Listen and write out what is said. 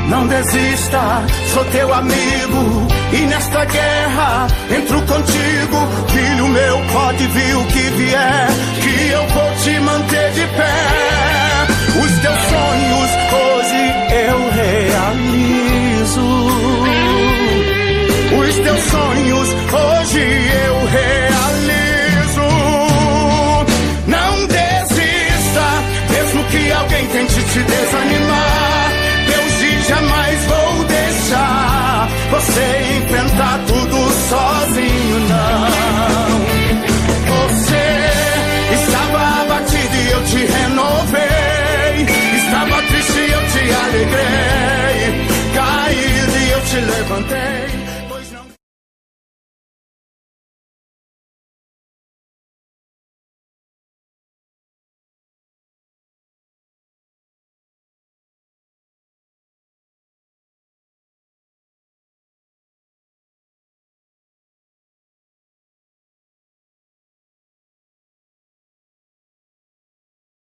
Não desista, sou teu amigo, e nesta guerra entro contigo. Filho meu, pode vir o que vier, que eu vou te manter de pé. Os teus sonhos hoje eu realizo. Os teus sonhos hoje eu realizo. Não desista, mesmo que alguém tente te desanimar. Deus jamais vou deixar você enfrentar tudo sozinho, não. Você estava abatido e eu te renovei. Estava triste e eu te alegrei. Caído e eu te levantei.